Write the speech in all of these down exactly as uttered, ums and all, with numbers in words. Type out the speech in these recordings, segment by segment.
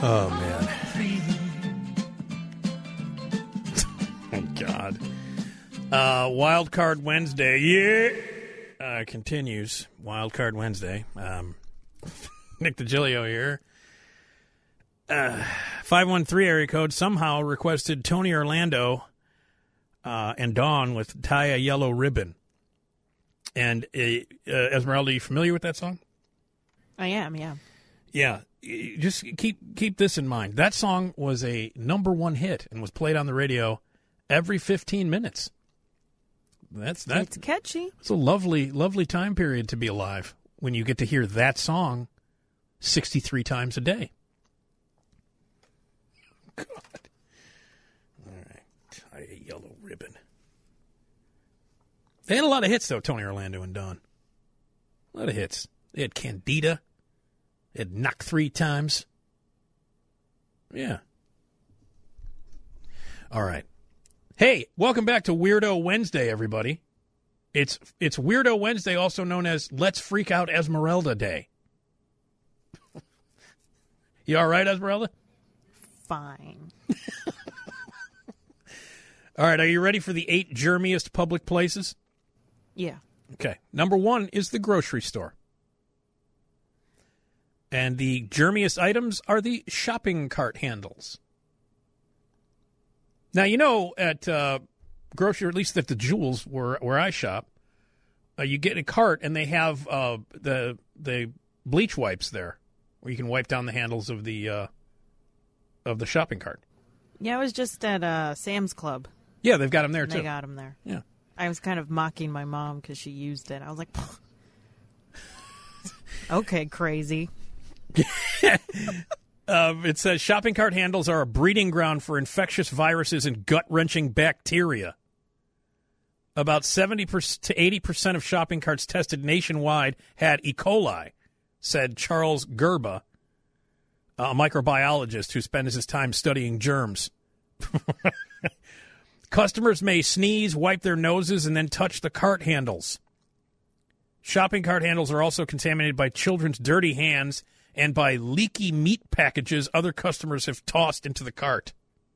Oh, man. Oh, God. Uh, Wild Card Wednesday, yeah, uh, continues. Wild Card Wednesday. Um, Nick DiGilio here. Uh, five one three area code somehow requested Tony Orlando uh, and Dawn with Tie a Yellow Ribbon. And uh, uh, Esmeralda, are you familiar with that song? I am, yeah. Yeah. Just keep keep this in mind. That song was a number one hit and was played on the radio every fifteen minutes. That's that. It's catchy. It's a lovely, lovely time period to be alive when you get to hear that song sixty-three times a day. God. All right. Tie a Yellow Ribbon. They had a lot of hits, though, Tony Orlando and Dawn. A lot of hits. They had Candida. They had Knock Three Times. Yeah. All right. Hey, welcome back to Weirdo Wednesday, everybody. It's it's Weirdo Wednesday, also known as Let's Freak Out Esmeralda Day. You all right, Esmeralda? Fine. All right, are you ready for the eight germiest public places? Yeah. Okay. Number one is the grocery store. And the germiest items are the shopping cart handles. Now, you know, at uh, grocery, or at least at the Jewels where where I shop, uh, you get a cart and they have uh, the the bleach wipes there, where you can wipe down the handles of the uh, of the shopping cart. Yeah, I was just at uh, Sam's Club. Yeah, they've got them there, too. They got them there. Yeah. I was kind of mocking my mom because she used it. I was like, okay, crazy. uh, it says shopping cart handles are a breeding ground for infectious viruses and gut-wrenching bacteria. About seventy to eighty percent of shopping carts tested nationwide had E. coli, said Charles Gerba, a microbiologist who spends his time studying germs. Customers may sneeze, wipe their noses, and then touch the cart handles. Shopping cart handles are also contaminated by children's dirty hands and by leaky meat packages other customers have tossed into the cart.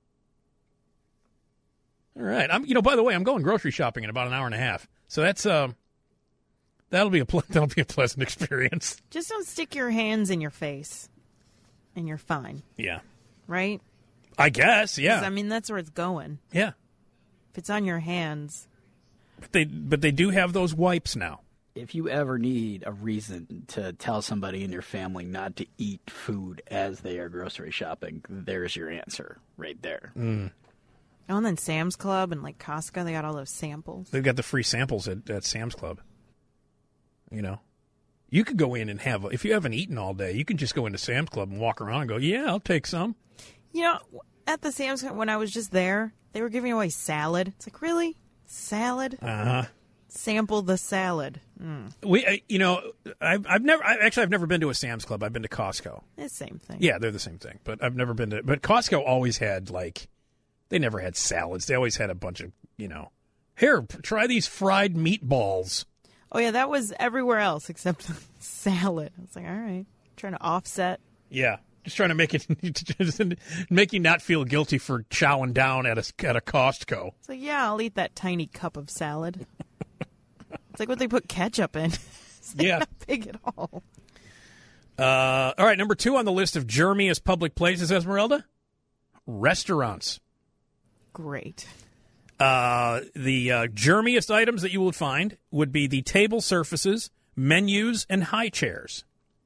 All right. I'm, you know, by the way, I'm going grocery shopping in about an hour and a half. So that's uh, that'll be a ple- that'll be a pleasant experience. Just don't stick your hands in your face, and you're fine. Yeah. Right? I guess, yeah. I mean, that's where it's going. Yeah. If it's on your hands. But they but they do have those wipes now. If you ever need a reason to tell somebody in your family not to eat food as they are grocery shopping, there's your answer right there. Mm. Oh, and then Sam's Club and like Costco, they got all those samples. They've got the free samples at, at Sam's Club. You know, you could go in and have, if you haven't eaten all day, you can just go into Sam's Club and walk around and go, yeah, I'll take some. You know, at the Sam's Club, when I was just there, they were giving away salad. It's like, really? Salad? Uh-huh. Sample the salad. Mm. We, uh, you know, I've, I've never, I, actually, I've never been to a Sam's Club. I've been to Costco. It's the same thing. Yeah, they're the same thing. But I've never been to, but Costco always had, like, they never had salads. They always had a bunch of, you know, here, try these fried meatballs. Oh, yeah, that was everywhere else except salad. I was like, all right, trying to offset. Yeah. Just trying to make it, make you not feel guilty for chowing down at a, at a Costco. It's like, yeah, I'll eat that tiny cup of salad. It's like what they put ketchup in. It's like yeah. not big at all. Uh, all right, number two on the list of germiest public places, Esmeralda? Restaurants. Great. Uh, the uh, germiest items that you would find would be the table surfaces, menus, and high chairs.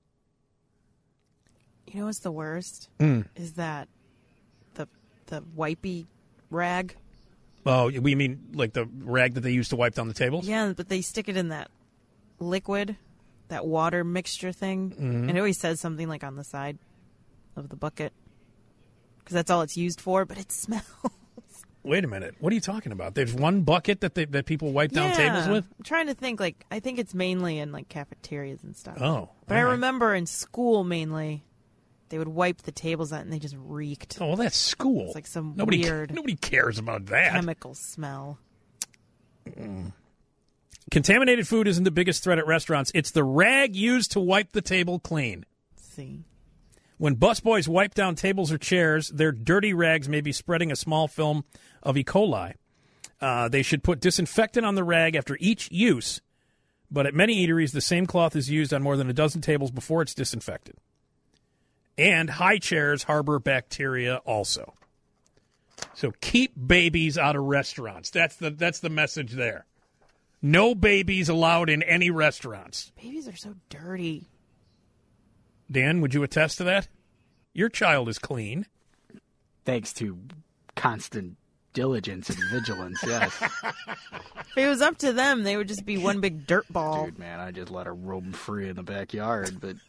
You know what's the worst? Mm. Is that the the wipey rag. Oh, we mean like the rag that they use to wipe down the tables? Yeah, but they stick it in that liquid, that water mixture thing. Mm-hmm. And it always says something like on the side of the bucket. Because that's all it's used for, but it smells. Wait a minute. What are you talking about? There's one bucket that they, that people wipe down yeah, tables with? I'm trying to think. Like I think it's mainly in like cafeterias and stuff. Oh. But I right. remember in school mainly, they would wipe the tables out and they just reeked. Oh, well, that's school. It's like some nobody, weird Nobody cares about that. chemical smell. Mm. Contaminated food isn't the biggest threat at restaurants. It's the rag used to wipe the table clean. Let's see. When busboys wipe down tables or chairs, their dirty rags may be spreading a small film of E. coli. Uh, they should put disinfectant on the rag after each use, but at many eateries, the same cloth is used on more than a dozen tables before it's disinfected. And high chairs harbor bacteria also. So keep babies out of restaurants. That's the that's the message there. No babies allowed in any restaurants. Babies are so dirty. Dan, would you attest to that? Your child is clean. Thanks to constant diligence and vigilance, yes. If it was up to them, they would just be one big dirt ball. Dude, man, I just let her roam free in the backyard, but...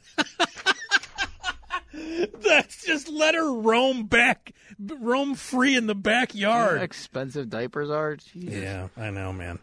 That's just let her roam back, roam free in the backyard. You know how expensive diapers are? Jesus. Yeah, I know, man.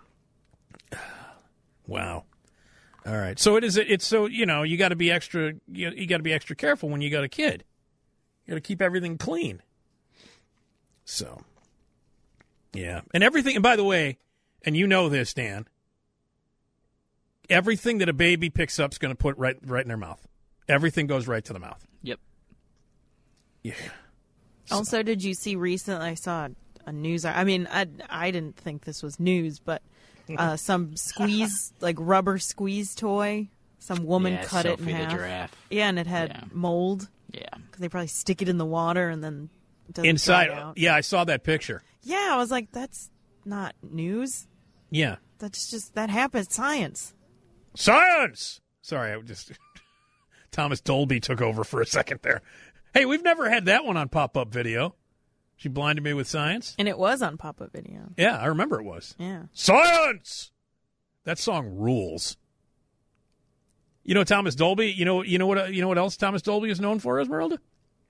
Wow. All right. So it is. It's so you know you got to be extra. You, you got to be extra careful when you got a kid. You got to keep everything clean. So, yeah, and everything. And by the way, and you know this, Dan. Everything that a baby picks up is going to put right right in their mouth. Everything goes right to the mouth. Yep. Yeah. Also, did you see recently? I saw a news. I mean, I I didn't think this was news, but. Uh, some squeeze, like rubber squeeze toy. Some woman yeah, cut Sophie it in the half. Giraffe. Yeah, and it had Yeah. mold. Yeah. Because they probably stick it in the water and then it doesn't Inside. dry out. Yeah, I saw that picture. Yeah, I was like, that's not news. Yeah. That's just that happens. Science. Science. Sorry, I just Thomas Dolby took over for a second there. Hey, we've never had that one on pop-up video. She blinded me with science. And it was on pop-up video. Yeah, I remember it was. Yeah. Science! That song rules. You know Thomas Dolby? You know you know what you know what else Thomas Dolby is known for, Esmeralda?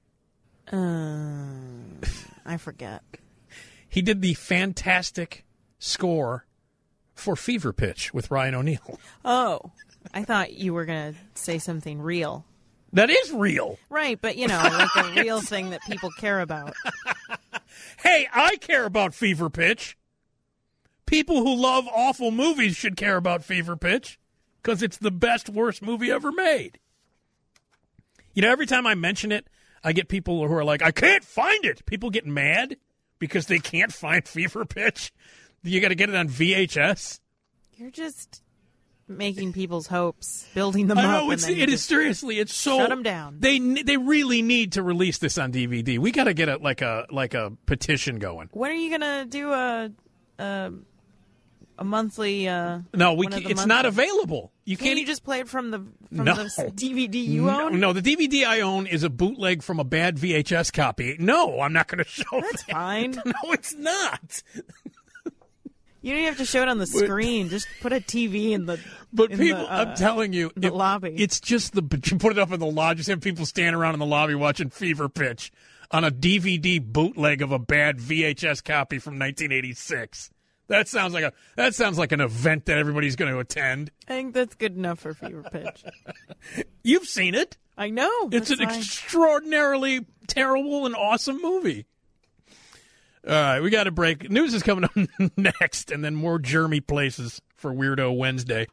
Uh, I forget. He did the fantastic score for Fever Pitch with Ryan O'Neal. Oh, I thought you were going to say something real. That is real. Right, but, you know, like a real thing that people care about. Hey, I care about Fever Pitch. People who love awful movies should care about Fever Pitch because it's the best, worst movie ever made. You know, every time I mention it, I get people who are like, I can't find it. People get mad because they can't find Fever Pitch. You got to get it on V H S. You're just making people's hopes, building them I up. know, and it's, then it you is just seriously, it's so... shut 'em down. They they really need to release this on D V D. We got to get a like a like a petition going. When are you gonna do a a, a monthly? Uh, No, we one of can, the it's not monthly- available. You Can't can't you just play it from the from No. the D V D you no, own? no, the D V D I own is a bootleg from a bad V H S copy. No, I'm not going to show That's that. fine. No, it's not. You don't even have to show it on the screen. Just put a T V in the. But in people, the, uh, I'm telling you, the it- lobby. It's just the you put it up in the lobby. Just have people stand around in the lobby watching Fever Pitch on a D V D bootleg of a bad V H S copy from nineteen eighty-six. That sounds like a that sounds like an event that everybody's going to attend. I think that's good enough for Fever Pitch. You've seen it. I know. It's that's an why- extraordinarily terrible and awesome movie. All right, we got a break. News is coming up next, and then more germy places for Weirdo Wednesday.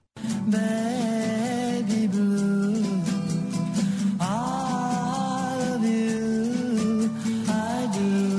Baby blue, all of you, I do.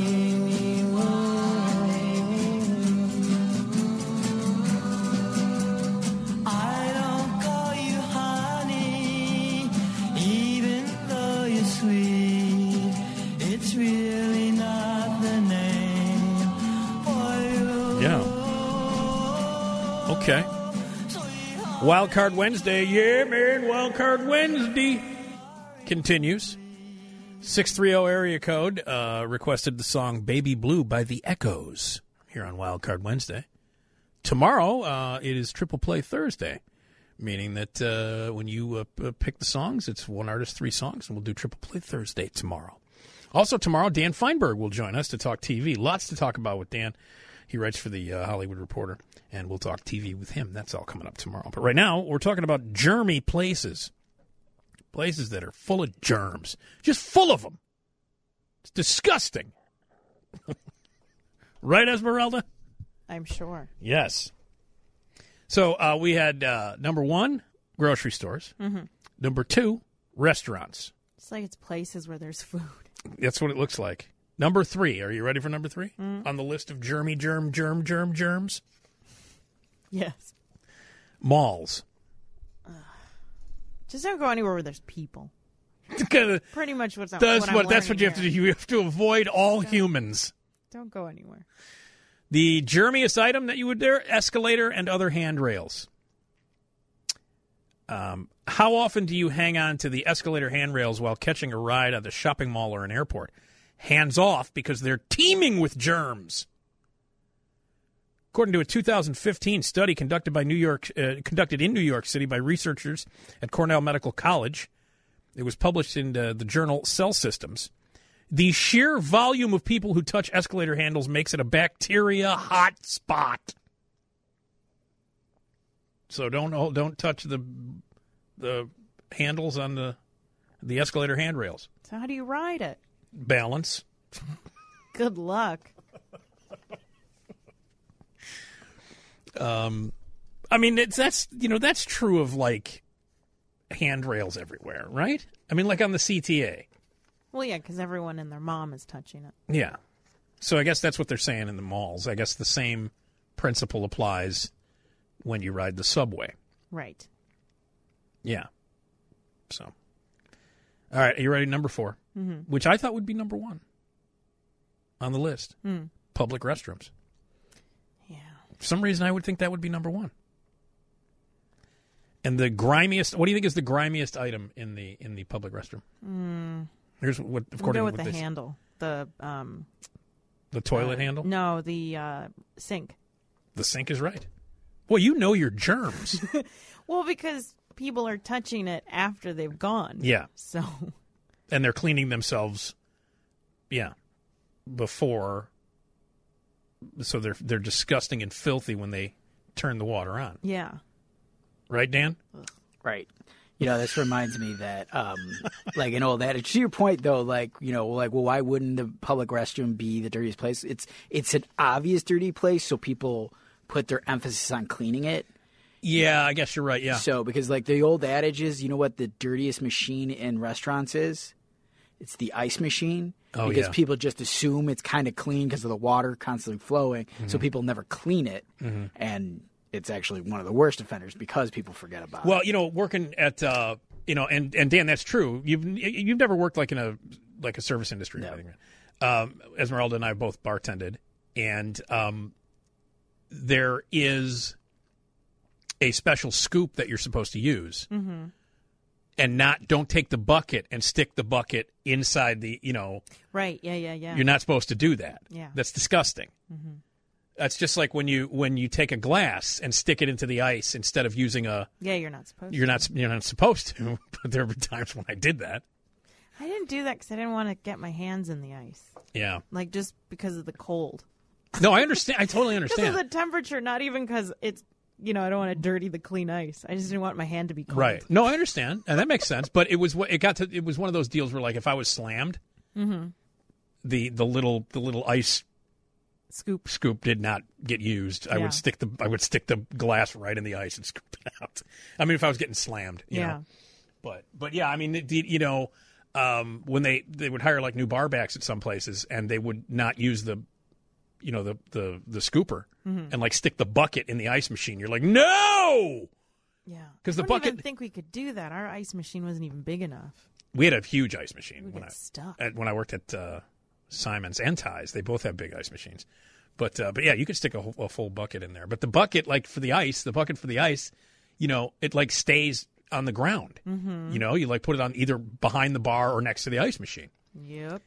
I don't call you honey, even though you're sweet. It's really not the name for you. Yeah. Okay. Wild Card Wednesday. Yeah, man. Wild Card Wednesday continues. six three zero area code uh, requested the song Baby Blue by The Echoes here on Wild Card Wednesday. Tomorrow, uh, it is Triple Play Thursday, meaning that uh, when you uh, p- pick the songs, it's one artist, three songs, and we'll do Triple Play Thursday tomorrow. Also tomorrow, Dan Feinberg will join us to talk T V. Lots to talk about with Dan. He writes for the uh, Hollywood Reporter, and we'll talk T V with him. That's all coming up tomorrow. But right now, we're talking about germy places. Places that are full of germs. Just full of them. It's disgusting. Right, Esmeralda? I'm sure. Yes. So uh, we had uh, number one, grocery stores. Mm-hmm. Number two, restaurants. It's like it's places where there's food. That's what it looks like. Number three. Are you ready for number three? Mm. On the list of germy, germ, germ, germ, germs? Yes. Malls. Uh, just don't go anywhere where there's people. Kinda, Pretty much what's that's what, what I'm that's what you here. have to do. You have to avoid all humans. Don't go anywhere. The germiest item that you would dare, escalator and other handrails. Um, how often do you hang on to the escalator handrails while catching a ride at the shopping mall or an airport? Hands off, because they're teeming with germs. According to a two thousand fifteen study conducted by New York, uh, conducted in New York City by researchers at Cornell Medical College, it was published in uh, the journal Cell Systems. The sheer volume of people who touch escalator handles makes it a bacteria hot spot. So don't don't touch the the handles on the the escalator handrails. So how do you ride it? Balance. Good luck. Um, I mean, it's, that's you know that's true of like handrails everywhere, right? I mean, like on the C T A. Well, yeah, because everyone and their mom is touching it. Yeah. So I guess that's what they're saying in the malls. I guess the same principle applies when you ride the subway. Right. Yeah. So. All right. Are you ready? Number four, mm-hmm. which I thought would be number one on the list. Mm. Public restrooms. Yeah. For some reason, I would think that would be number one. And the grimiest. What do you think is the grimiest item in the in the public restroom? Mm. Here's what. We'll According go with to what the they, handle. The um. The toilet uh, handle. No, the uh, sink. The sink is right. Well, you know your germs. Well, because people are touching it after they've gone. Yeah. So. And they're cleaning themselves. Yeah. Before. So they're they're disgusting and filthy when they turn the water on. Yeah. Right, Dan? Right. You know, this reminds me that, um, like, an old adage. To your point, though, like, you know, like, well, why wouldn't the public restroom be the dirtiest place? It's it's an obvious dirty place, so people put their emphasis on cleaning it. Yeah, I guess you're right, yeah. So, because, like, the old adage is, you know what the dirtiest machine in restaurants is? It's the ice machine. Oh, because yeah. people just assume it's kind of clean because of the water constantly flowing, mm-hmm. so people never clean it. Mm-hmm. And it's actually one of the worst offenders because people forget about well, it. Well, you know, working at, uh, you know, and, and Dan, that's true. You've you've never worked like in a like a service industry. No. Or anything. Um, Esmeralda and I both bartended, and um, there is a special scoop that you're supposed to use, mm-hmm. and not don't take the bucket and stick the bucket inside the, you know. Right. Yeah. Yeah. Yeah. You're not supposed to do that. Yeah. That's disgusting. Mm-hmm. That's just like when you when you take a glass and stick it into the ice instead of using a. Yeah, you're not supposed. You're to. not. You're not supposed to. But there have been times when I did that. I didn't do that because I didn't want to get my hands in the ice. Yeah. Like just because of the cold. No, I understand. I totally understand. Because of the temperature, not even because it's. You know, I don't want to dirty the clean ice. I just didn't want my hand to be cold. Right. No, I understand, and that makes sense. But it was what it got to. It was one of those deals where, like, if I was slammed, mm-hmm. the the little the little ice. Scoop scoop did not get used. I yeah. would stick the I would stick the glass right in the ice and scoop it out. I mean, if I was getting slammed, you yeah. know. But but yeah, I mean, you know, um, when they, they would hire like new bar backs at some places, and they would not use the, you know, the the the scooper mm-hmm. and like stick the bucket in the ice machine. You're like, no. Yeah. Because the I don't bucket. even think we could do that. Our ice machine wasn't even big enough. We had a huge ice machine We'd when get I stuck. At, when I worked at uh, Simons and Ties. They both have big ice machines. But uh, but yeah, you could stick a, whole, a full bucket in there. But the bucket, like for the ice, the bucket for the ice, you know, it like stays on the ground. Mm-hmm. You know, you like put it on either behind the bar or next to the ice machine. Yep.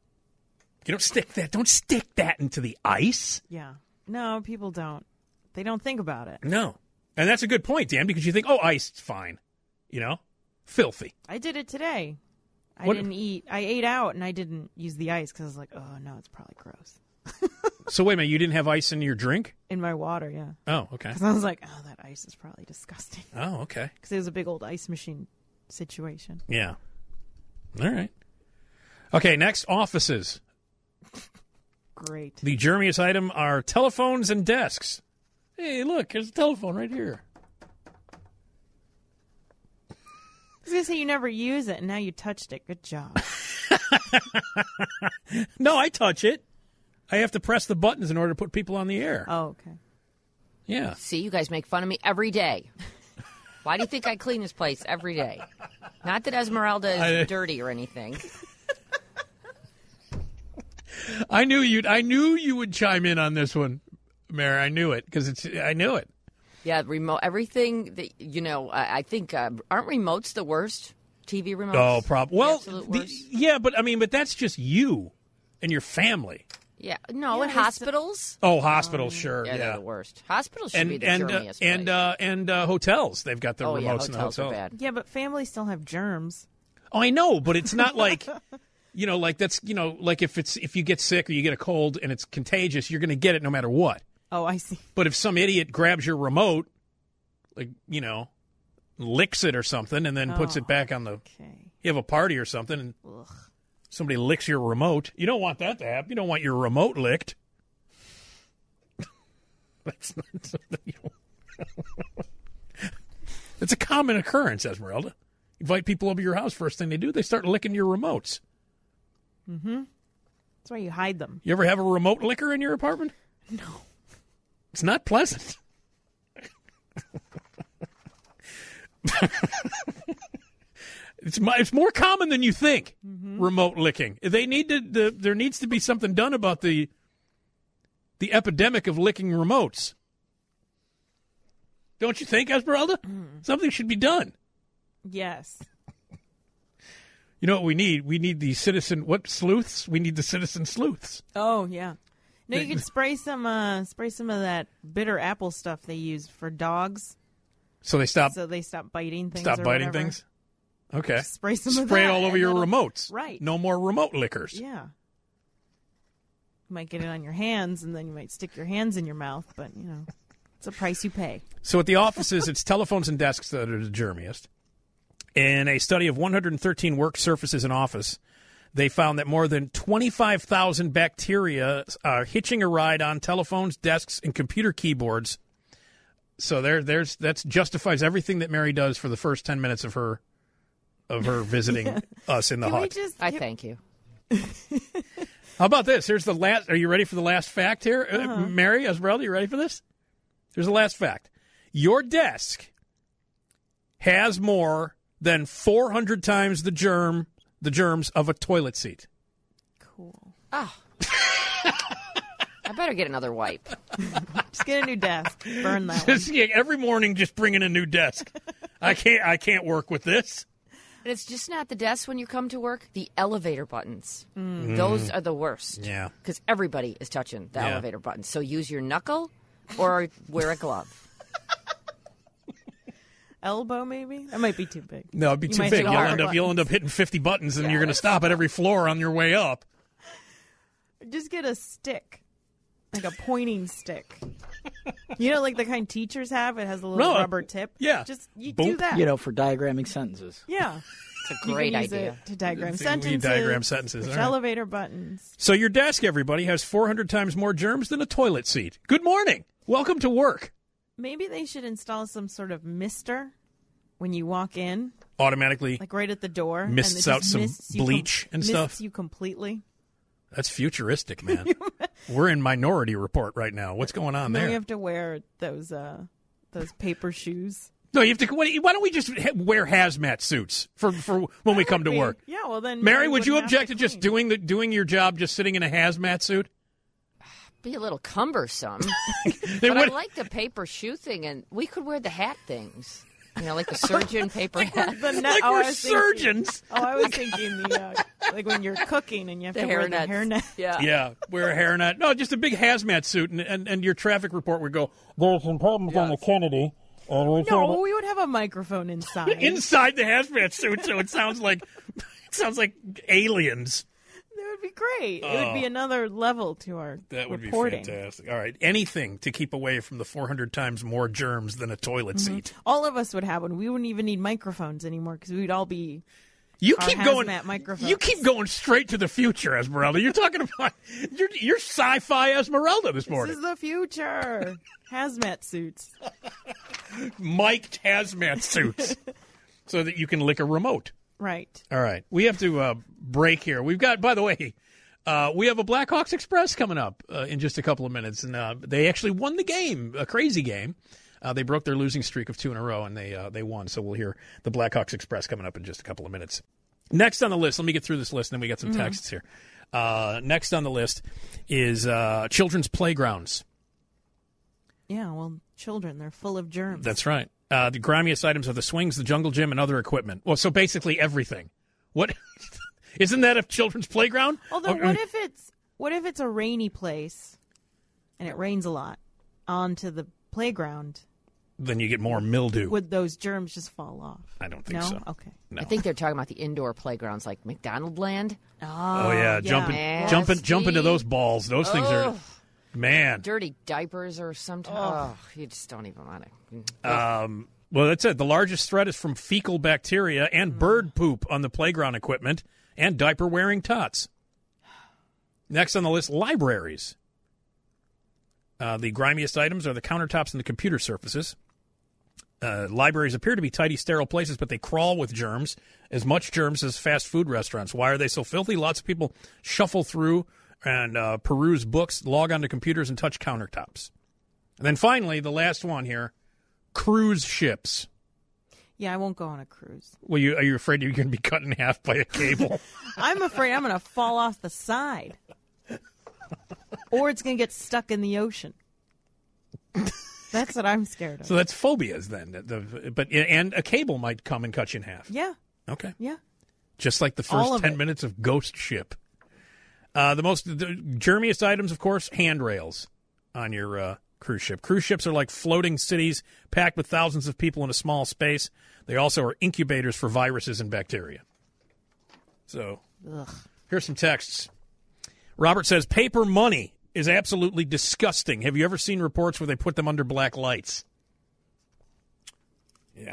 You don't stick that. Don't stick that into the ice. Yeah. No, people don't. They don't think about it. No. And that's a good point, Dan, because you think, oh, ice, it's fine. You know, filthy. I did it today. I What- didn't eat. I ate out and I didn't use the ice because I was like, oh no, it's probably gross. So wait a minute, you didn't have ice in your drink? In my water, yeah. Oh, okay. Because I was like, oh, that ice is probably disgusting. Oh, okay. Because it was a big old ice machine situation. Yeah. All right. Okay, next, offices. Great. The germiest item are telephones and desks. Hey, look, there's a telephone right here. was going to say you never use it, and now you touched it. Good job. No, I touch it. I have to press the buttons in order to put people on the air. Oh, okay. Yeah. See, you guys make fun of me every day. Why do you think I clean this place every day? Not that Esmeralda is I- dirty or anything. I knew you'd. I knew you would chime in on this one, Mary. I knew it because it's. I knew it. Yeah, remote. Everything that you know. I, I think uh, aren't remotes the worst? T V remotes. Oh, prob. Well, absolute the- worst. yeah, but I mean, but that's just you and your family. Yeah, no, Yeah, in they hospitals. Oh, hospitals, sure, Yeah, yeah. they're the worst. Hospitals should And be the and uh, germiest and place. uh, and uh, hotels. They've got the oh remotes yeah, in the hotels hotel. are bad. Yeah, but families still have germs. Oh, I know, but it's not like. You know, like that's you know, like if it's if you get sick or you get a cold and it's contagious, you're going to get it no matter what. Oh, I see. But if some idiot grabs your remote, like you know, licks it or something, and then puts Oh, it back on the, Okay. you have a party or something, and Ugh. somebody licks your remote, you don't want that to happen. You don't want your remote licked. That's not something you want. It's a common occurrence, Esmeralda. Invite people over to your house. First thing they do, they start licking your remotes. That's why you hide them. You ever have a remote licker in your apartment? No. It's not pleasant. it's my, it's more common than you think. Remote licking. They need to. The, there needs to be something done about the the epidemic of licking remotes. Don't you think, Esmeralda? Something should be done. Yes. You know what we need? We need the citizen. What sleuths? We need the citizen sleuths. Oh, yeah. No, you could spray some uh, spray some of that bitter apple stuff they use for dogs, So they stop so they stop biting things. stop or biting whatever. things. Okay. Spray some of Spray that, all over and your that'll- remotes. Right. No more remote lickers. Yeah. You might get it on your hands, and then you might stick your hands in your mouth, but, you know, it's a price you pay. So at the offices, it's telephones and desks that are the germiest. In a study of one hundred thirteen work surfaces in office, they found that more than twenty-five thousand bacteria are hitching a ride on telephones, desks, and computer keyboards. So there, there's that justifies everything that Mary does for the first ten minutes of her of her visiting us in the Can we hut. just I can- thank you. How about this? Here's the last. Are you ready for the last fact here, Uh-huh. uh, Mary Esmeralda? You ready for this? Here's the last fact. Your desk has more than four hundred times the germ, the germs of a toilet seat. Cool. Oh. I better get another wipe. Just get a new desk. Burn that one. Just, yeah, every morning, just bring in a new desk. I can't. I can't work with this. And it's just not the desk when you come to work. The elevator buttons. Those are the worst. Yeah. Because everybody is touching the Yeah. elevator buttons. So use your knuckle or wear a glove. Elbow, maybe? That might be too big. No, it'd be You too might big. do You'll all end the up. You'll end up hitting fifty buttons, and you're going to stop at every floor on your way up. Just get a stick. Like a pointing stick. You know, like the kind teachers have? It has a little No, rubber tip. yeah. Just you Boop. do that. You know, for diagramming sentences. Yeah. It's a You great can use idea. it to diagram You sentences. diagram sentences, push all right. elevator buttons. So your desk, everybody, has four hundred times more germs than a toilet seat. Good morning. Welcome to work. Maybe they should install some sort of mister when you walk in, Automatically. like right at the door. and Mists it out just some mists you bleach and mists stuff. you completely. That's futuristic, man. We're in Minority Report right now. What's going on Then there? we have to wear those uh, those paper shoes. No, you have to. Why don't we just ha- wear hazmat suits for, for when we come to Be- work? Yeah, well then. Mary, you would you wouldn't have object to just clean. doing the doing your job, just sitting in a hazmat suit? Be a little cumbersome. They But I would- like the paper shoe thing, and we could wear the hat things. You know, like the surgeon paper hat. The net- like oh, I we're was thinking- surgeons. Oh, I was thinking the uh, like when you're cooking and you have The to wear hair the nets. hairnet. Yeah. Yeah, wear a hairnet. No, just a big hazmat suit, and, and, and your traffic report would go, there's some problems on the Kennedy. And we No, we would have a microphone inside. inside the hazmat suit, so it sounds like it sounds like aliens. That would be great. It would be another level to our That would reporting. be fantastic. All right, anything to keep away from the four hundred times more germs than a toilet Mm-hmm. seat. All of us would have one. We wouldn't even need microphones anymore because we'd all be. You Our keep going. hazmat microphones. You keep going straight to the future, Esmeralda. You're talking about you're you're sci-fi Esmeralda this This morning. is the future. Hazmat suits. Mic'd hazmat suits. so that you can lick a remote. Right. All right. We have to uh, break here. We've got, by the way, uh, we have a Blackhawks Express coming up uh, in just a couple of minutes. And uh, they actually won the game, a crazy game. Uh, they broke their losing streak of two in a row, and they uh, they won. So we'll hear the Blackhawks Express coming up in just a couple of minutes. Next on the list, let me get through this list, and then we got some mm-hmm. texts here. Uh, next on the list is uh, children's playgrounds. Yeah, well, children, they're full of germs. That's right. Uh, the grimiest items are the swings, the jungle gym, and other equipment. Well, so basically everything. What isn't that a children's playground? Although, what if it's what if it's a rainy place, and it rains a lot onto the playground? Then you get more mildew. Would those germs just fall off? I don't think no? so. Okay. No. I think they're talking about the indoor playgrounds like McDonald Land. Oh, oh yeah, yeah. jumping, Nasty. jumping, jump into those balls. Those things are, man. Dirty diapers or sometimes. Oh, you just don't even want to. Um, well, that's it. The largest threat is from fecal bacteria and Mm. bird poop on the playground equipment and diaper-wearing tots. Next on the list, libraries. Uh, the grimiest items are the countertops and the computer surfaces. Uh, libraries appear to be tidy, sterile places, but they crawl with germs, as much germs as fast food restaurants. Why are they so filthy? Lots of people shuffle through and uh, peruse books, log onto computers, and touch countertops. And then finally, the last one here, cruise ships. Yeah, I won't go on a cruise. Well, you, are you afraid you're going to be cut in half by a cable? I'm afraid I'm going to fall off the side. Or it's going to get stuck in the ocean. That's what I'm scared of. So that's phobias then. The, the, but and a cable might come and cut you in half. Yeah. Okay. Yeah. Just like the All first of ten it. minutes of Ghost Ship. Uh, the most the germiest items, of course, handrails on your uh, cruise ship. Cruise ships are like floating cities packed with thousands of people in a small space. They also are incubators for viruses and bacteria. So Ugh. here's some texts. Robert says, paper money is absolutely disgusting. Have you ever seen reports where they put them under black lights? Yeah.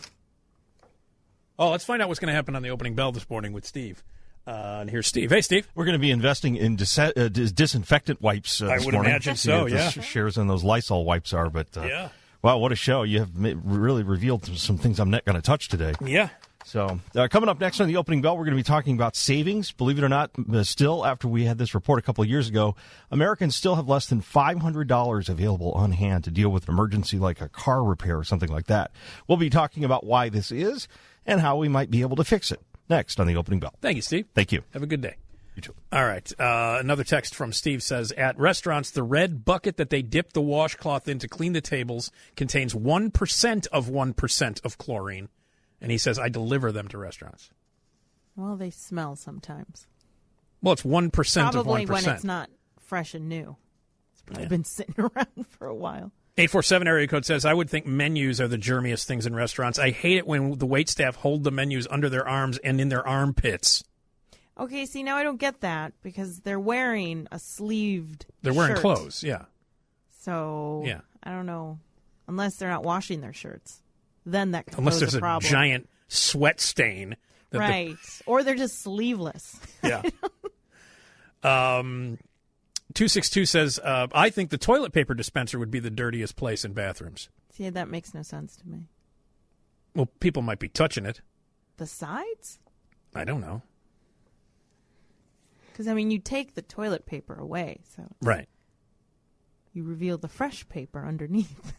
Oh, let's find out what's going to happen on the opening bell this morning with Steve. Uh, and here's Steve. Hey, Steve. We're going to be investing in dis- uh, dis- disinfectant wipes uh, I this would morning. imagine See so, what the yeah. sh- shares on those Lysol wipes are, but uh, Yeah. wow, what a show. You have ma- really revealed some things I'm not going to touch today. Yeah. So uh, coming up next on the opening bell, we're going to be talking about savings. Believe it or not, uh, still, after we had this report a couple of years ago, Americans still have less than five hundred dollars available on hand to deal with an emergency like a car repair or something like that. We'll be talking about why this is and how we might be able to fix it next on the opening bell. Thank you, Steve. Thank you. Have a good day. You too. All right. Uh, another text from Steve says, at restaurants, the red bucket that they dip the washcloth in to clean the tables contains one percent of one percent of chlorine. And he says, I deliver them to restaurants. Well, they smell sometimes. Well, it's one percent of one Probably percent. when it's not fresh and new. It's probably Yeah. been sitting around for a while. eight four seven area code says, I would think menus are the germiest things in restaurants. I hate it when the waitstaff hold the menus under their arms and in their armpits. Okay, see, now I don't get that because they're wearing a sleeved They're wearing shirt. clothes, yeah. So, Yeah. I don't know. Unless they're not washing their shirts. Then that could Unless pose there's a a, problem. giant sweat stain. That Right. Or they're just sleeveless. The, yeah. um, two six two says, uh, I think the toilet paper dispenser would be the dirtiest place in bathrooms. See, that makes no sense to me. Well, people might be touching it. The sides? I don't know. Because, I mean, you take the toilet paper away, so Right. you reveal the fresh paper underneath.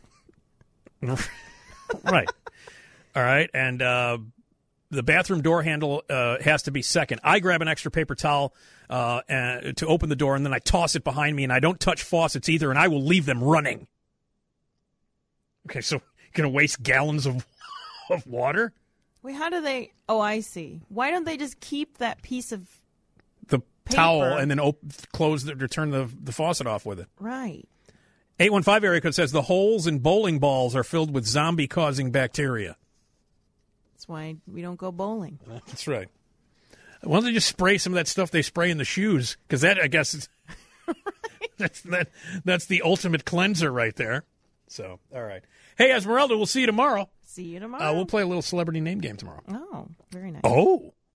Right. All right. And uh, the bathroom door handle uh, has to be second. I grab an extra paper towel uh, uh, to open the door, and then I toss it behind me, and I don't touch faucets either, and I will leave them running. Okay, so you're going to waste gallons of of water? Wait, how do they... Oh, I see. Why don't they just keep that piece of... The Paper. towel, and then op- close the, to turn the, the faucet off with it. Right. eight one five area code says the holes in bowling balls are filled with zombie-causing bacteria. That's why we don't go bowling. That's right. Why don't they just spray some of that stuff they spray in the shoes? Because that, I guess, is, that's that, that's the ultimate cleanser right there. So, all right. Hey, Esmeralda, we'll see you tomorrow. See you tomorrow. Uh, we'll play a little celebrity name game tomorrow. Oh, very nice. Oh.